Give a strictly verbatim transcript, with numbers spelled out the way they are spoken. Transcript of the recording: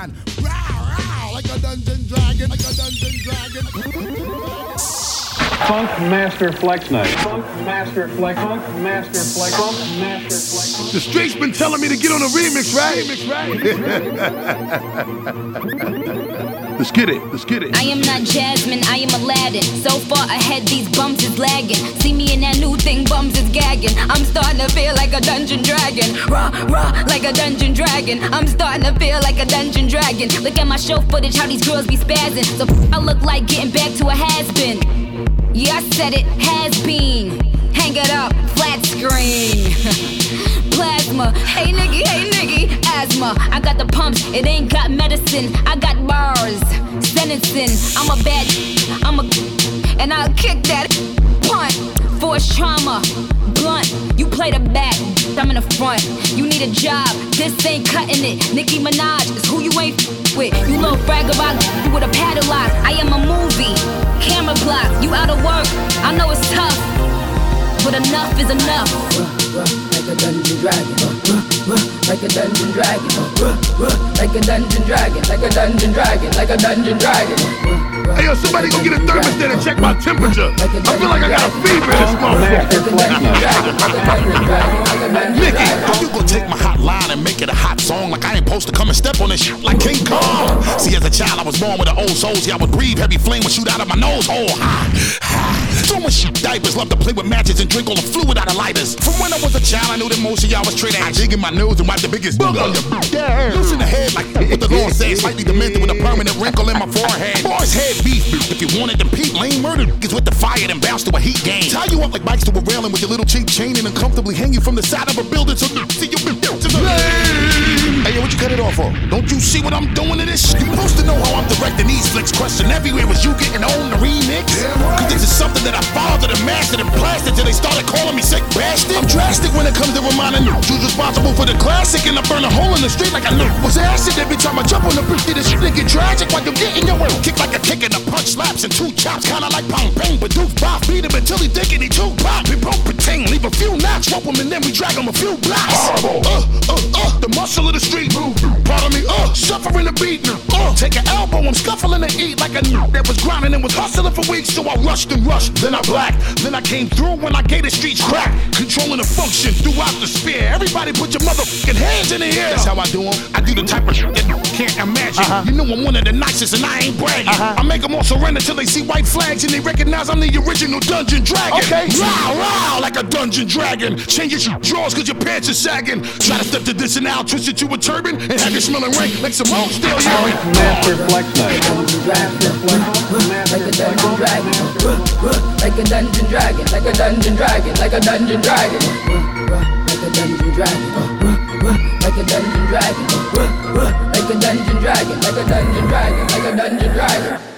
man. Row, row, like a dungeon dragon, like a dungeon dragon. Funk Master Flex Night. Funk Master Flex. Funk Master Flex. Funk Master Flex. The streets been telling me to get on a remix, right? Remix, right? Let's get it. Let's get it. I am not Jasmine, I am Aladdin. So far ahead, these bums is lagging. See me in that new thing, bums is gagging. I'm starting to feel like a dungeon dragon. Rah, rah, like a dungeon dragon. I'm starting to feel like a dungeon dragon. Look at my show footage, how these girls be spazzing. So I look like getting back to a has-been. Yeah, I said it, has been. Hang it up, flat screen. Plasma, hey nigga, hey nigga, asthma. I got the pumps, it ain't got medicine. I got bars, sentencing. I'm a bad, I'm a, and I'll kick that punt. Force trauma, blunt. You play the back, I'm in the front. You need a job, this ain't cutting it. Nicki Minaj is who you ain't with. You little brag about you with a padlock. I am a movie, camera block. You out of work, I know it's tough, but enough is enough. Like a dungeon dragon, like a dungeon dragon, like a dungeon dragon, like a dungeon dragon, like a dungeon dragon. Hey yo, somebody go get a thermostat and check my temperature. I feel like I got a fever in this motherfucker. Mickey, how you gonna take my hot line and make it a hot song like I ain't supposed to come and step on this shit like King Kong? See, as a child, I was born with an old soul. See, I would breathe, heavy flame would shoot out of my nose. Oh, ha, ha. Throwing shit diapers, love to play with matches and drink all the fluid out of lighters. From when I was a child, I knew that most of y'all was straight ass. Digging my nose and wipe the biggest booger on your yeah. Loose in the head like what the Lord says. Slightly demented with a permanent wrinkle in my forehead. Boys head beef. If you wanted them peep, lame murder niggas with the fire then bounce to a heat game. Tie you up like bikes to a railing with your little cheap chain and uncomfortably hang you from the side of a building so you see you built to the lane. Hey, yo, what you cut it off for? Don't you see what I'm doing to this? You supposed to know how I'm directing these flicks. Question everywhere was you getting on the remix? Cause this is something that I fathered and mastered and blasted till they started calling me sick bastard. I'm drastic when it comes to reminding you who's responsible for the classic, and I burn a hole in the street like I knew was acid. Every time I jump on the bridge, this shit get tragic while you're getting your way. Kick like a kick and a punch slaps and two chops, kinda like pound pain. But Doof Bob beat him until he thinking he too pop. We broke pretend, leave a few knocks, rope him and then we drag him a few blocks. Uh, uh, uh, the muscle of the street. Pardon me, uh, suffering the beat. Uh, take an elbow, I'm scuffling to eat like a n- that was grinding and was hustling for weeks. So I rushed and rushed, then I blacked. Then I came through when I gave the streets crack. Controlling the function throughout the sphere. Everybody put your motherfucking hands in the air. That's how I do them. I do the type of shit that you can't imagine. Uh-huh. You know I'm one of the nicest and I ain't bragging. Uh-huh. I make them all surrender till they see white flags and they recognize I'm the original dungeon dragon. Okay. Row, row, like a dungeon dragon. Change your drawers cause your pants are sagging. Try to step to this and now twist it to a turban and have you smelling rank like some old stale urine. Master Flex Night. Like a dungeon dragon, like a dungeon dragon, like a dungeon dragon, like a dungeon dragon, like a dungeon dragon, like a dungeon dragon, like a dungeon dragon, like a dungeon dragon, like a dungeon dragon.